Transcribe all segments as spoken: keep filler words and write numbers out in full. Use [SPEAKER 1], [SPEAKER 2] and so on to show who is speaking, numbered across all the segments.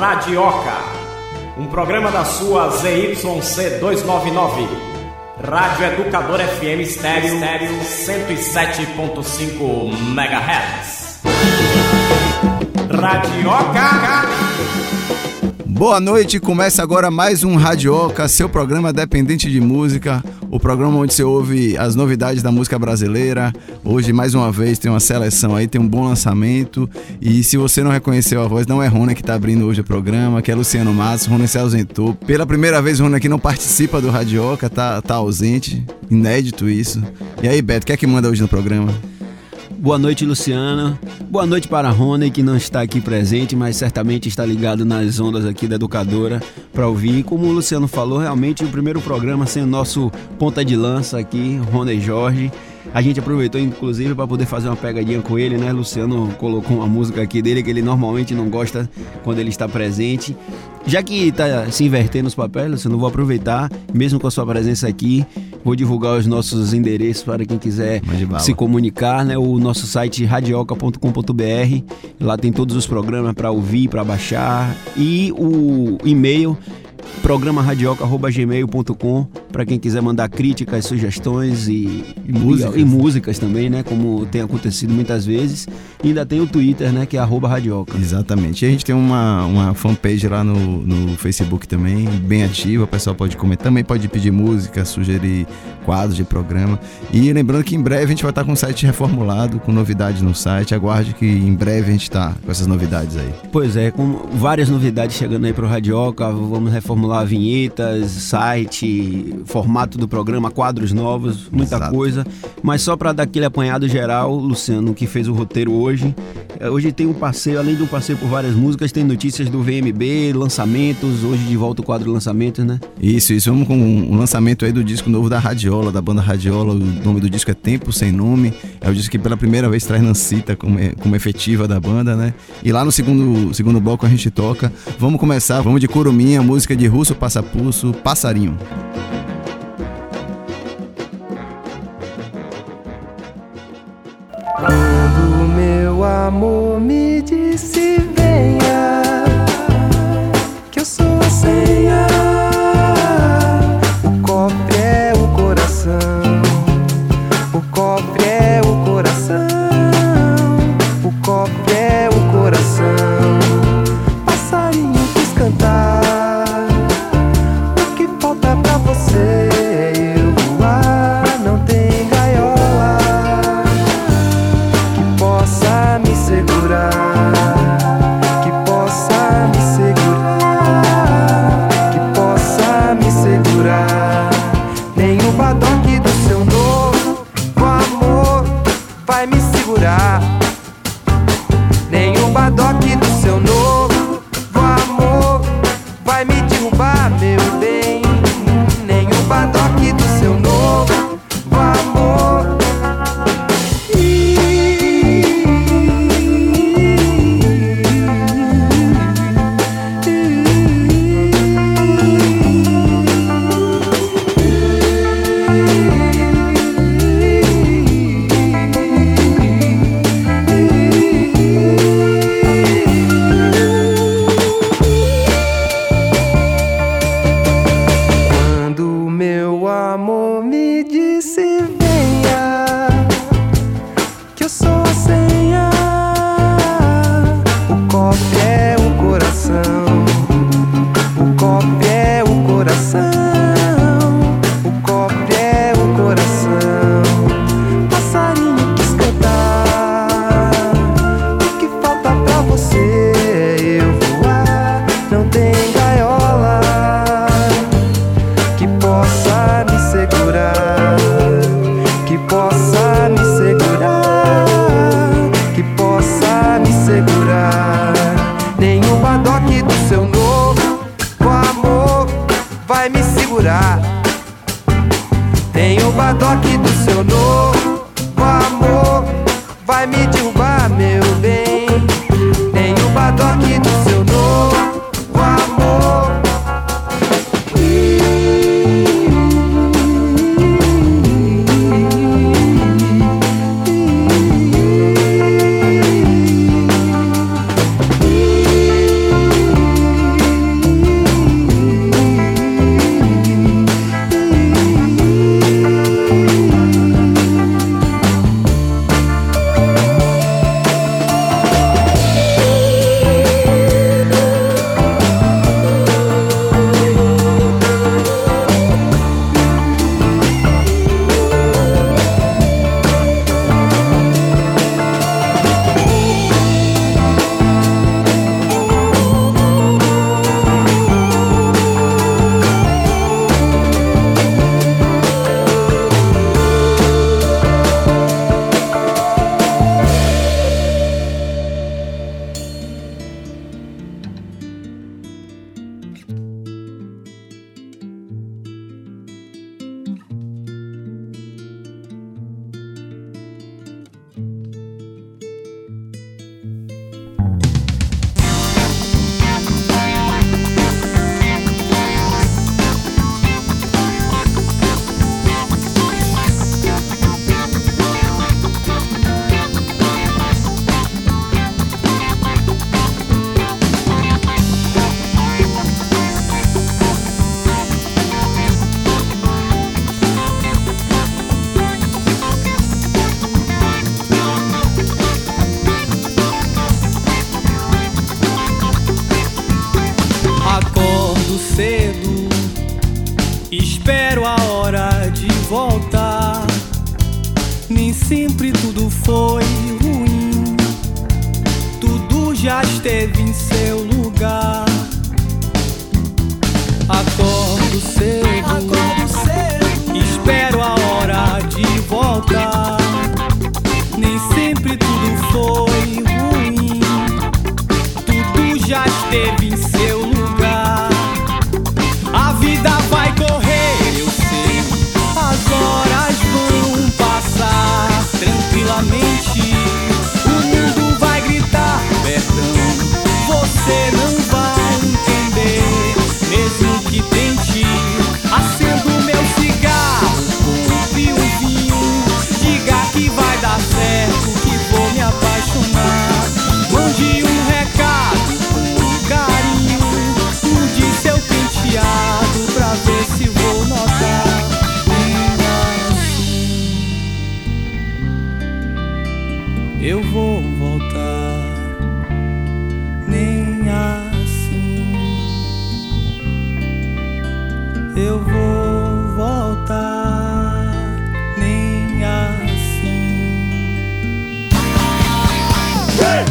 [SPEAKER 1] Radioca, um programa da sua Z Y C duzentos e noventa e nove, Rádio Educador F M Estéreo, cento e sete ponto cinco megahertz. Radioca.
[SPEAKER 2] Boa noite, começa agora mais um Radioca, seu programa dependente de música, o programa onde você ouve as novidades da música brasileira. Hoje, mais uma vez, tem uma seleção aí, tem um bom lançamento. E se você não reconheceu a voz, não é Rony que está abrindo hoje o programa, que é Luciano Matos. Rony se ausentou. Pela primeira vez, o Rony aqui não participa do Radioca, tá, tá ausente, inédito isso. E aí, Beto, o que é que manda hoje no programa?
[SPEAKER 3] Boa noite, Luciano. Boa noite para Rony, que não está aqui presente, mas certamente está ligado nas ondas aqui da Educadora para ouvir. E como o Luciano falou, realmente o primeiro programa sem o nosso ponta de lança aqui, Rony Jorge. A gente aproveitou, inclusive, para poder fazer uma pegadinha com ele, né? Luciano colocou uma música aqui dele que ele normalmente não gosta quando ele está presente. Já que está se invertendo os papéis, Luciano, vou aproveitar, mesmo com a sua presença aqui, vou divulgar os nossos endereços para quem quiser se comunicar, né? O nosso site radioca ponto com ponto b r, lá tem todos os programas para ouvir, para baixar, e o e-mail programa radioca arroba gmail ponto com para quem quiser mandar críticas, sugestões e,
[SPEAKER 2] e, músicas.
[SPEAKER 3] e, e músicas também, né? Como tem acontecido muitas vezes. E ainda tem o Twitter, né? Que é arroba radioca.
[SPEAKER 2] Exatamente. E a gente tem uma, uma fanpage lá no, no Facebook também, bem ativa. O pessoal pode comentar, também pode pedir música, sugerir quadros de programa. E lembrando que em breve a gente vai estar com o site reformulado, com novidades no site. Aguarde que em breve a gente está com essas novidades aí.
[SPEAKER 3] Pois é, com várias novidades chegando aí para o Radioca. Vamos reformular vinhetas, site, formato do programa, quadros novos, muita Exato. coisa. Mas só para dar aquele apanhado geral, Luciano, que fez o roteiro hoje. Hoje tem um passeio, além de um passeio por várias músicas, tem notícias do V M B, lançamentos. Hoje de volta o quadro lançamentos, né? Isso,
[SPEAKER 2] isso. Vamos com o lançamento aí do disco novo da Radiola, da banda Radiola. O nome do disco é Tempo Sem Nome. É o disco que pela primeira vez traz Nancita como, como efetiva da banda, né? E lá no segundo, segundo bloco a gente toca. Vamos começar, vamos de Curuminha, música de Russo Passapulso, Passarinho.
[SPEAKER 4] Quando meu amor me disse venha, que eu sou a senha, o cofre é o coração, o cofre é o coração, o cofre é o coração. Passarinho quis cantar, o que falta pra você é eu voar, não tem gaiola que possa me segurar, que possa me segurar, que possa me segurar. Nem o badoque do seu novo amor vai me segurar, nem o badoque do seu novo amor vai me derrubar, meu bem. Nem o badoque do seu novo amor. Quando meu amor me disse venha, que eu sou a senha, o cofre é o coração, o cofre é o coração, o cofre é o coração. Passarinho quis cantar, o que falta pra você é eu voar, não tem gaiola que possa me segurar, que possa me segurar, que possa me segurar. Nem o badoque do seu novo amor vai me segurar, nem o badoque do seu novo amor vai me derrubar, meu bem. Nem o badoque do seu novo amor. nem sempre tudo foi ruim. Tudo já esteve em seu lugar. Acordo cedo, Acordo cedo. Espero a hora de voltar. Nem sempre tudo foi ruim. Tudo já esteve em seu lugar. A vida vai correr, eu sei. As horas vão passar tranquilamente. O mundo vai gritar perdão. Você não vai entender, mesmo que tente. Acendo meu cigarro, compre um vinho. Diga que vai dar certo, que vou me apaixonar. Mande um recado com carinho. Mude seu penteado pra ver se vou notar. Eu vou voltar, nem assim. Eu vou voltar, nem assim. Hey!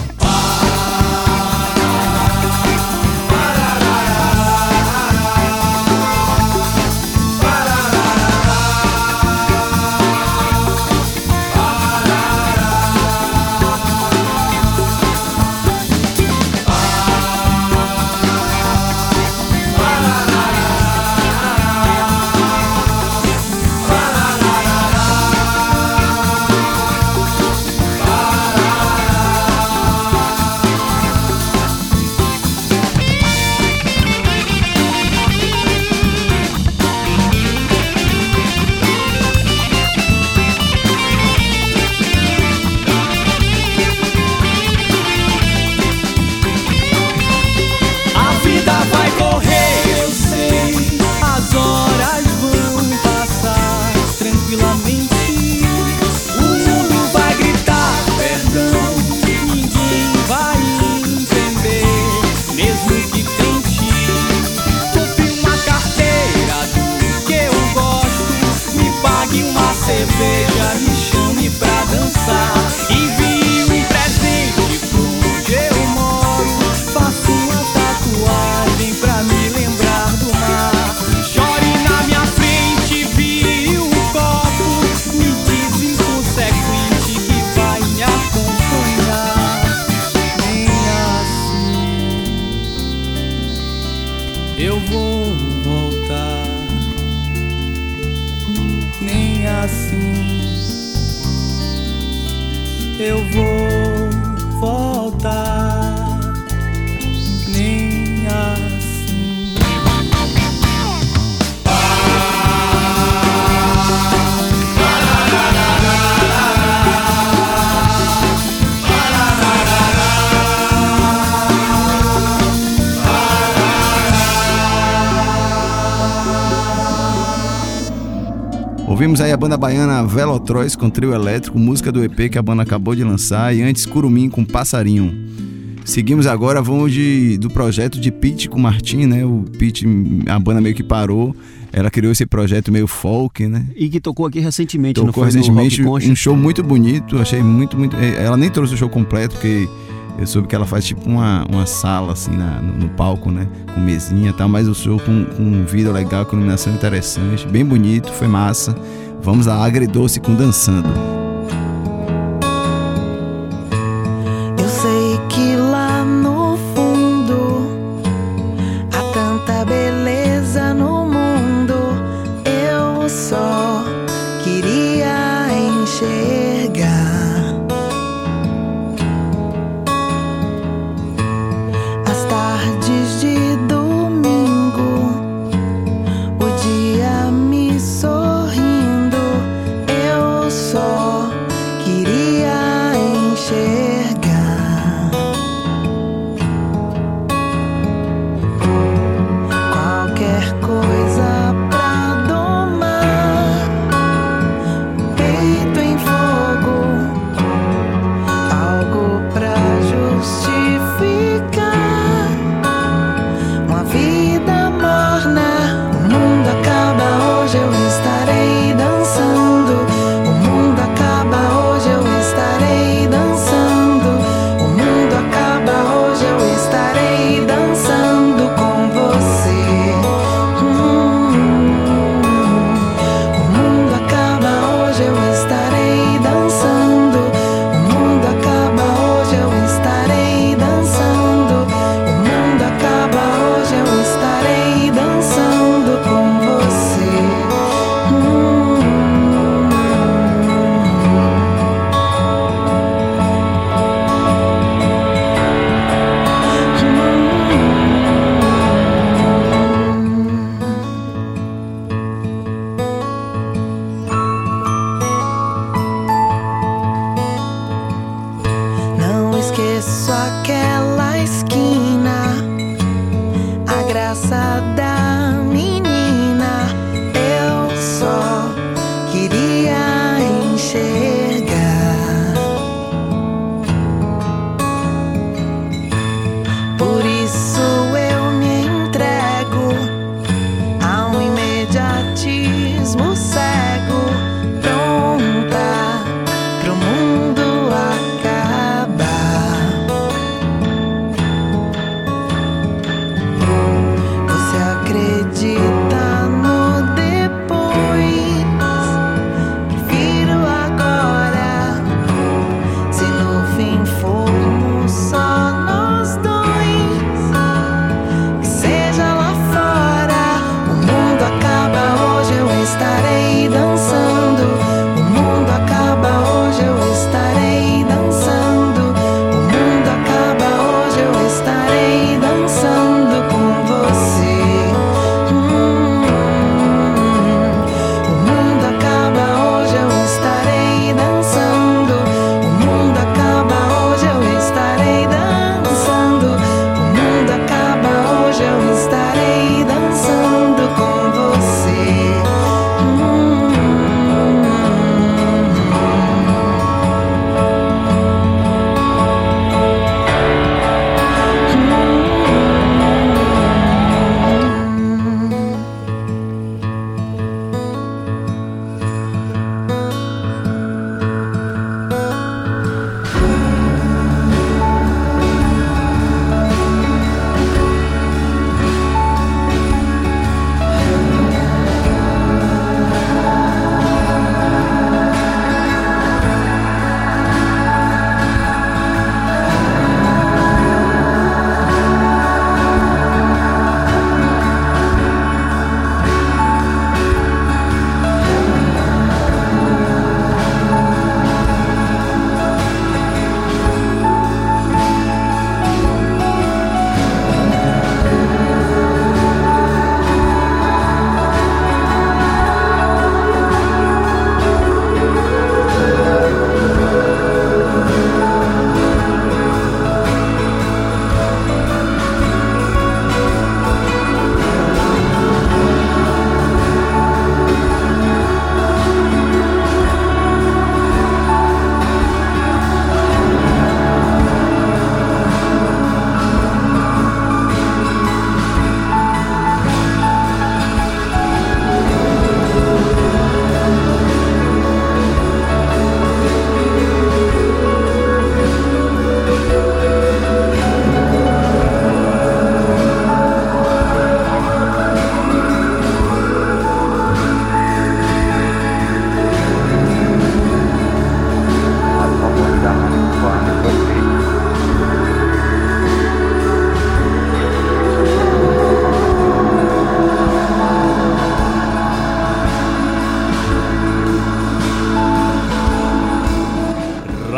[SPEAKER 4] Cerveja, me chame pra dançar. Envie um presente pra onde eu moro. Faço uma tatuagem pra me lembrar do mar. Chore na minha frente, vire um copo. Me diz inconsequente que vai me acompanhar. Nem assim eu vou voltar. Nem assim eu vou voltar. Nem assim.
[SPEAKER 2] Ouvimos aí a banda baiana Velotroz com Trio Elétrico, música do E P que a banda acabou de lançar, e antes Curumim com Passarinho. Seguimos agora, vamos de, do projeto de Pete com Martim, né? O Pete, a banda meio que parou, ela criou esse projeto meio folk, né?
[SPEAKER 3] E que tocou aqui recentemente,
[SPEAKER 2] tocou
[SPEAKER 3] não foi?
[SPEAKER 2] recentemente,
[SPEAKER 3] no
[SPEAKER 2] um show muito bonito, achei muito, muito... Ela nem trouxe o show completo, porque eu soube que ela faz tipo uma, uma sala assim na, no, no palco, né? Com mesinha e tal, mas o show com, com um vídeo legal, com iluminação interessante, bem bonito, foi massa. Vamos lá, Agridoce com Dançando.
[SPEAKER 5] Eu sei que lá no fundo há tanta beleza no mundo. Eu só queria enxergar. As tardes de domingo, o dia me sorrindo. Eu só queria enxergar. Qualquer coisa pra domar, peito em fogo.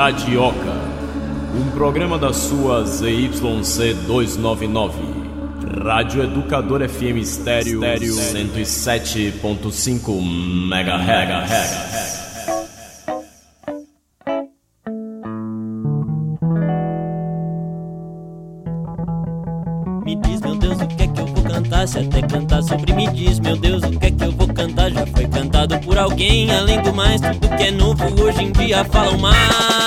[SPEAKER 1] Radioca, um programa da sua Z Y C duzentos e noventa e nove, Rádio Educador F M Estéreo cento e sete ponto cinco megahertz.
[SPEAKER 6] Me diz, meu Deus, o que é que eu vou cantar? Se até cantar sobre me diz, meu Deus, o que é que eu vou cantar? Já foi cantado por alguém, além do mais, tudo que é novo hoje em dia falam mal.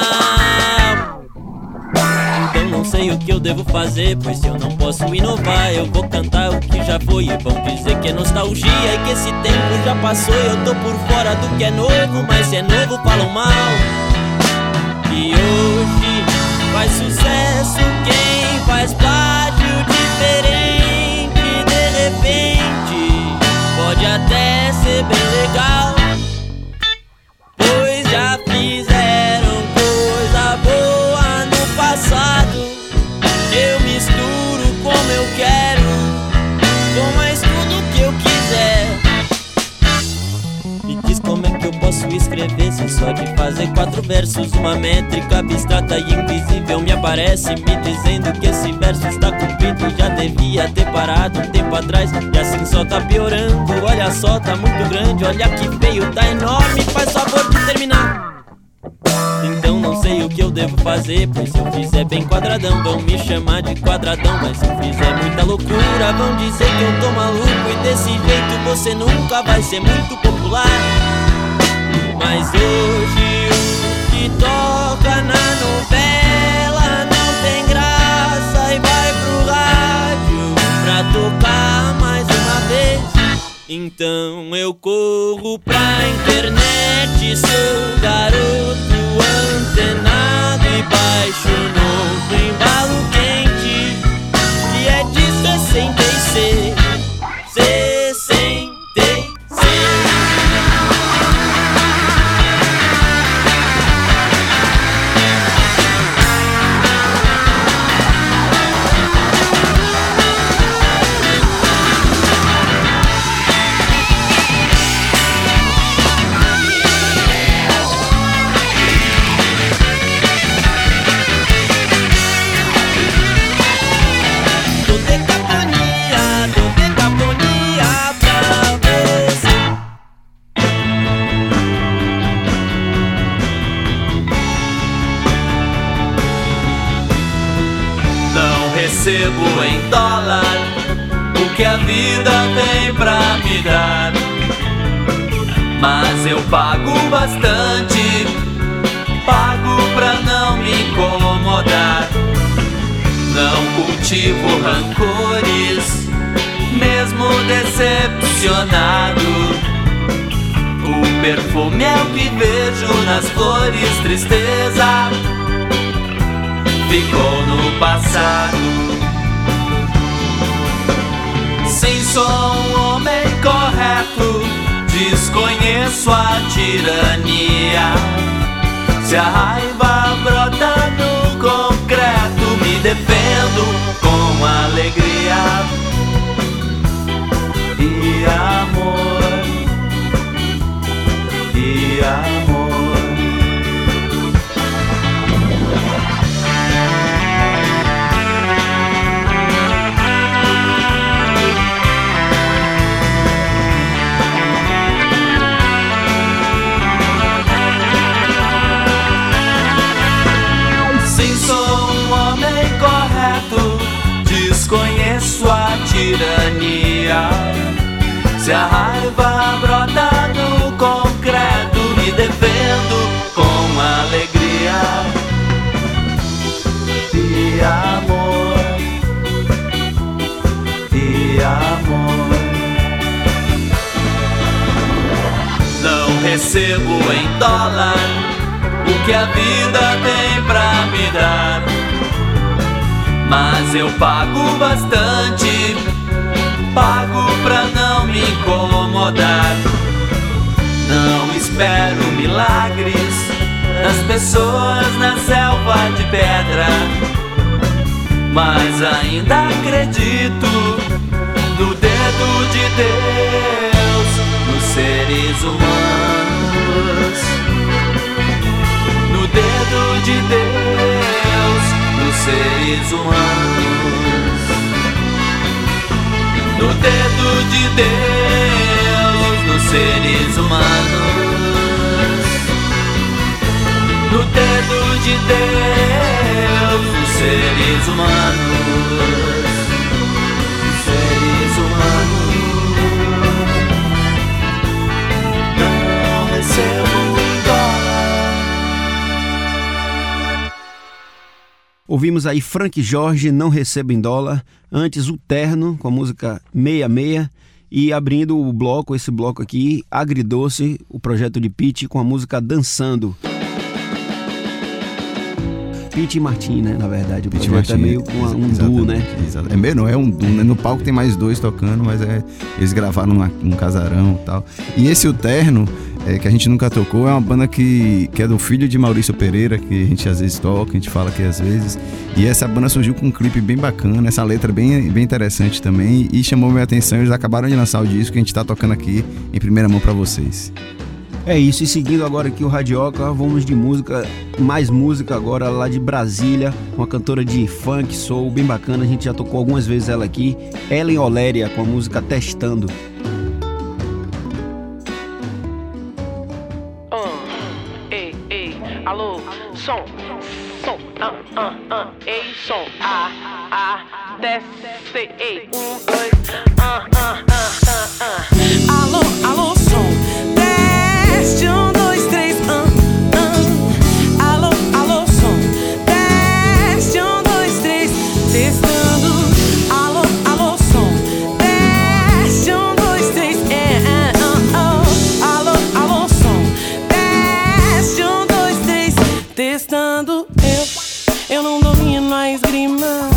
[SPEAKER 6] Então não sei o que eu devo fazer, pois se eu não posso inovar, eu vou cantar o que já foi. E vão dizer que é nostalgia e que esse tempo já passou. Eu tô por fora do que é novo, mas se é novo falam mal. E hoje faz sucesso quem faz plágio diferente. De repente pode até ser bem legal, pois já fizeram coisa boa no passado. Eu misturo como eu quero, com mais tudo que eu quiser. Me diz como é que eu posso escrever se só de fazer quatro versos uma métrica abstrata e invisível me aparece, me dizendo que esse verso está cumprido. Já devia ter parado um tempo atrás e assim só tá piorando. Olha só, tá muito grande, olha que feio, tá enorme, faz favor de terminar. Então não sei o que eu devo fazer, pois se eu fizer bem quadradão vão me chamar de quadradão. Mas se eu fizer muita loucura vão dizer que eu tô maluco, e desse jeito você nunca vai ser muito popular. Mas hoje o que toca na novela não tem graça e vai pro rádio pra tocar mais uma vez. Então eu corro pra internet, sou garoto antenado e baixo o novo embalo quente, que é de sessenta e seis, sessenta e seis.
[SPEAKER 7] Recebo em dólar o que a vida tem pra me dar, mas eu pago bastante, pago pra não me incomodar. Não cultivo rancores, mesmo decepcionado. O perfume é o que vejo nas flores, tristeza ficou no passado. Sim, sou um homem correto, desconheço a tirania. Se a raiva brota no concreto, me defendo com alegria e amor, e amor. Desconheço a tirania. Se a raiva brota no concreto, me defendo com alegria e amor, e amor. Não recebo em dólar o que a vida tem pra me dar, mas eu pago bastante, pago pra não me incomodar. Não espero milagres das pessoas na selva de pedra, mas ainda acredito no dedo de Deus nos seres humanos, no dedo de no dedo de Deus, nos seres humanos, no dedo de Deus, nos seres humanos, nos seres humanos. Não recebo em dólar.
[SPEAKER 3] Ouvimos aí Frank Jorge, Não Recebo em Dólar. Antes o Terno, com a música seis seis seis. E abrindo o bloco, esse bloco aqui, Agridoce, o projeto de Pete, com a música Dançando. Pete e Martin, né, na verdade. O
[SPEAKER 2] Pete
[SPEAKER 3] projeto
[SPEAKER 2] Martin,
[SPEAKER 3] é meio com um duo, né?
[SPEAKER 2] Exato. É meio, não, é um duo, né? No palco tem mais dois tocando, mas é, eles gravaram numa, num casarão e tal. E esse O Terno, é, que a gente nunca tocou, é uma banda que, que é do filho de Maurício Pereira, que a gente às vezes toca, a gente fala aqui às vezes. E essa banda surgiu com um clipe bem bacana, essa letra bem, bem interessante também, e chamou minha atenção. Eles acabaram de lançar o disco que a gente tá tocando aqui em primeira mão pra vocês.
[SPEAKER 3] É isso, e seguindo agora aqui o Radioca, vamos de música, mais música agora lá de Brasília, uma cantora de funk, soul, bem bacana, a gente já tocou algumas vezes ela aqui, Ellen Oléria, com a música Testando.
[SPEAKER 8] Uh, ei, ei, alô, som, som, ah, ah, ah, ei, som, ah, ah, desce, ei, um, dois, ah, ah, ah, ah, ah, alô, alô, som, teste, um, dois, três, ah, ah, alô, alô, som, teste, um, dois, três, testando, alô, alô, som, teste, um, dois, três, é, é, ah, ah, alô, alô, som, teste, um, dois, três, testando, eu, eu não domino a esgrima,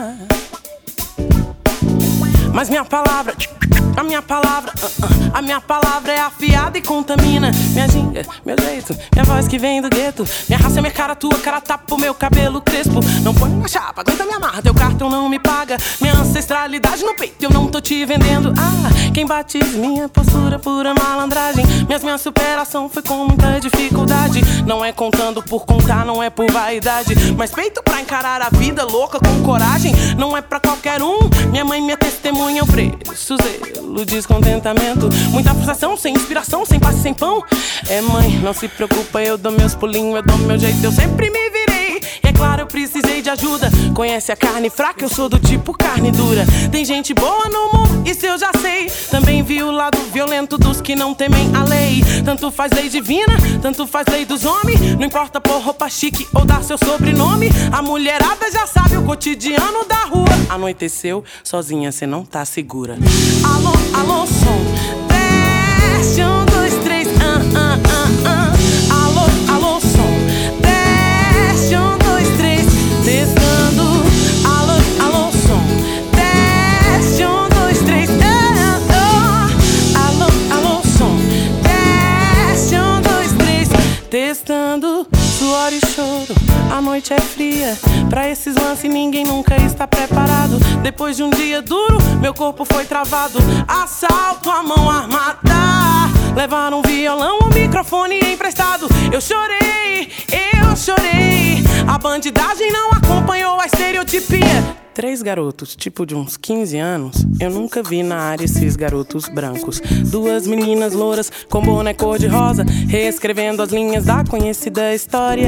[SPEAKER 8] mas minha palavra, a minha palavra, uh, uh, a minha palavra é afiada e contamina. Minha ginga, meu jeito, minha voz que vem do gueto. Minha raça é minha cara, tua cara tapa o meu cabelo crespo. Não põe na chapa, aguenta me amarra, teu cartão não me paga. Minha ancestralidade no peito, eu não tô te vendendo. Ah, quem batiza minha postura, pura malandragem. Minhas, minha superação foi com muita dificuldade. Não é contando por contar, não é por vaidade, mas peito pra encarar a vida louca com coragem. Não é pra qualquer um, minha mãe, minha testemunha, eu preço, zelo, descontentamento. Muita frustração, sem inspiração, sem paz, sem pão. É mãe, não se preocupa, eu dou meus pulinhos, eu dou meu jeito, eu sempre me virei. E é claro, eu precisei de ajuda. Conhece a carne fraca, eu sou do tipo carne dura. Tem gente boa no mundo, isso eu já sei. Também vi o lado violento dos que não temem a lei. Tanto faz lei divina, tanto faz lei dos homens. Não importa pôr roupa chique ou dar seu sobrenome. A mulherada já sabe o cotidiano da rua. Anoiteceu, sozinha cê não tá segura. Alô, alô, som, teste, um, dois, três, ah, ah, ah, ah. Alô, alô, som, teste, um, dois, três, testando. Alô, alô, som, teste, um, dois, três, ah, ah. Alô, alô, som, teste, um, dois, três, testando. Suor e choro, a noite é fria. Pra esses lances ninguém nunca está preparado. Depois de um dia duro, meu corpo foi travado. Assalto à mão armada. Levaram um violão, um microfone emprestado. Eu chorei, eu chorei. A bandidagem não acompanhou a estereotipia. Três garotos, tipo de uns quinze anos. Eu nunca vi na área esses garotos brancos. Duas meninas louras com boné cor-de-rosa, reescrevendo as linhas da conhecida história.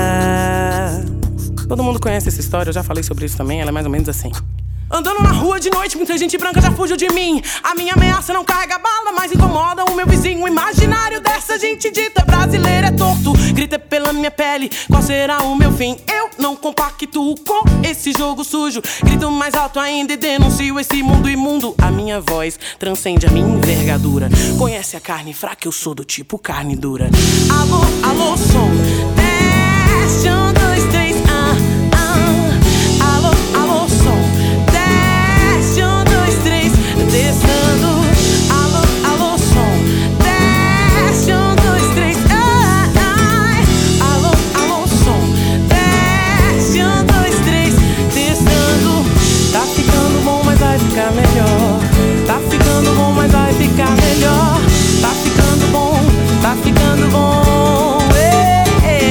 [SPEAKER 8] Todo mundo conhece essa história, eu já falei sobre isso também. Ela é mais ou menos assim. Andando na rua de noite, muita gente branca já fugiu de mim. A minha ameaça não carrega bala, mas incomoda o meu vizinho imaginário dessa gente dita brasileira é torto. Grita pela minha pele, qual será o meu fim? Eu não compactuo com esse jogo sujo. Grito mais alto ainda e denuncio esse mundo imundo. A minha voz transcende a minha envergadura. Conhece a carne fraca, eu sou do tipo carne dura. Alô, alô, som, teste, um, dois, três, ah, ah. Alô, alô, som, teste, um, dois, três, testando. Alô, alô, som, teste, um, dois, três, ah, ah. Alô, alô, som, teste, um, dois, três, testando. Tá ficando bom, mas vai ficar melhor. Tá ficando bom, mas vai ficar melhor. Tá ficando bom, tá ficando bom. Ei, ei.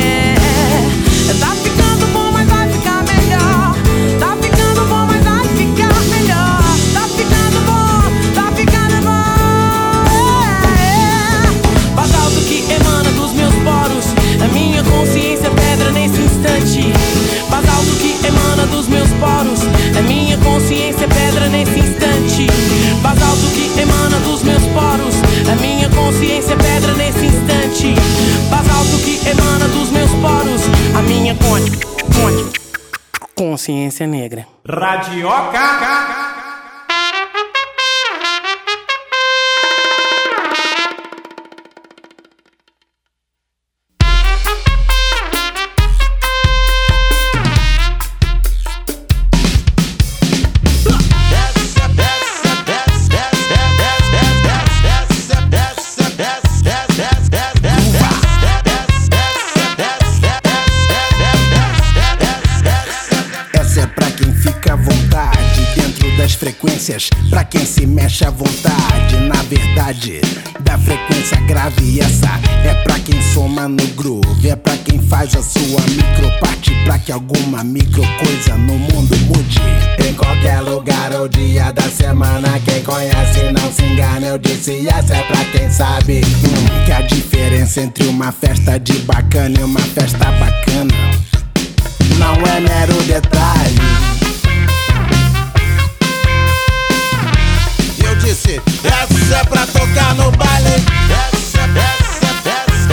[SPEAKER 8] Consciência Negra.
[SPEAKER 1] Radioca.
[SPEAKER 9] Pra quem se mexe à vontade, na verdade, da frequência grave. Essa é pra quem soma no groove, é pra quem faz a sua microparte, pra que alguma micro coisa no mundo mude. Em qualquer lugar ou dia da semana, quem conhece não se engana. Eu disse essa é pra quem sabe hum, que a diferença entre uma festa de bacana e uma festa bacana não é mero detalhe. Disse, essa é pra tocar no baile. Essa, essa, essa,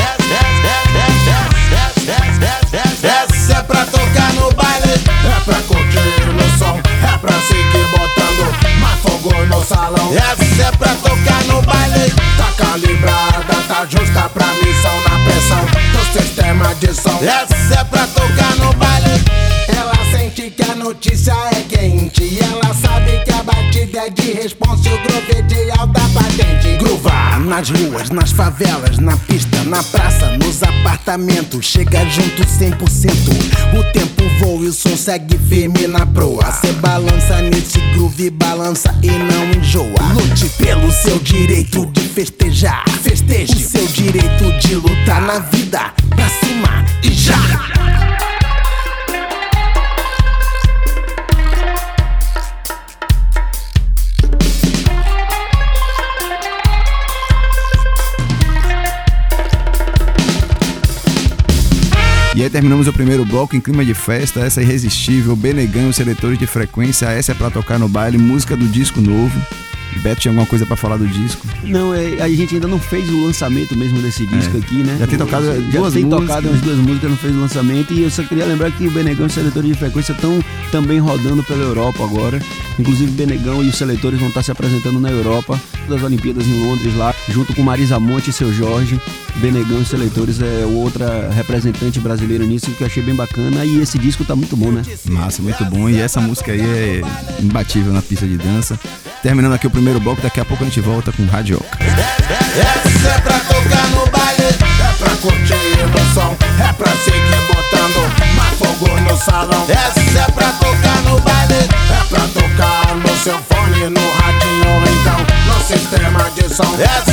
[SPEAKER 9] essa, essa, essa é pra tocar no baile. É pra curtir no som, é pra seguir botando mais fogo no salão. Essa é pra tocar no baile. Tá calibrada, tá justa pra missão na pressão do sistema de som. Essa é pra tocar no baile. Ela sente que a notícia é quente e ela sabe que a batida é de responsa e o groove é de alta patente. Groovar nas ruas, nas favelas, na pista, na praça, nos apartamentos. Chega junto cem por cento. O tempo voa e o som segue firme na proa. Cê balança nesse groove, balança e não enjoa. Lute pelo seu direito de festejar. Festeje o seu direito de lutar na vida. Pra cima e já!
[SPEAKER 2] E aí terminamos o primeiro bloco em clima de festa, essa é irresistível, Benegão, seletores de frequência, essa é pra tocar no baile, música do disco novo. Beto, tinha alguma coisa pra falar do disco?
[SPEAKER 3] Não, é, a gente ainda não fez o lançamento mesmo desse disco
[SPEAKER 2] é.
[SPEAKER 3] aqui, né?
[SPEAKER 2] Já tem tocado
[SPEAKER 3] Já
[SPEAKER 2] duas
[SPEAKER 3] tem
[SPEAKER 2] músicas.
[SPEAKER 3] tocado umas duas músicas, não fez o lançamento. E eu só queria lembrar que o Benegão e os seletores de frequência estão também rodando pela Europa agora. Inclusive o Benegão e os seletores vão estar se apresentando na Europa, das Olimpíadas em Londres lá, junto com Marisa Monte e Seu Jorge. Benegão e os seletores é outra representante brasileira nisso, que eu achei bem bacana. E esse disco tá muito bom, né?
[SPEAKER 2] Massa, muito bom. E essa música aí é imbatível na pista de dança. Terminando aqui o primeiro bloco, daqui a pouco a gente volta com Radioca.
[SPEAKER 9] Essa é pra tocar no baile, é pra curtir no som, é pra seguir botando mais fogo no salão. Essa é pra tocar no baile, é pra tocar no seu fone, no radinho, então no sistema de som. Essa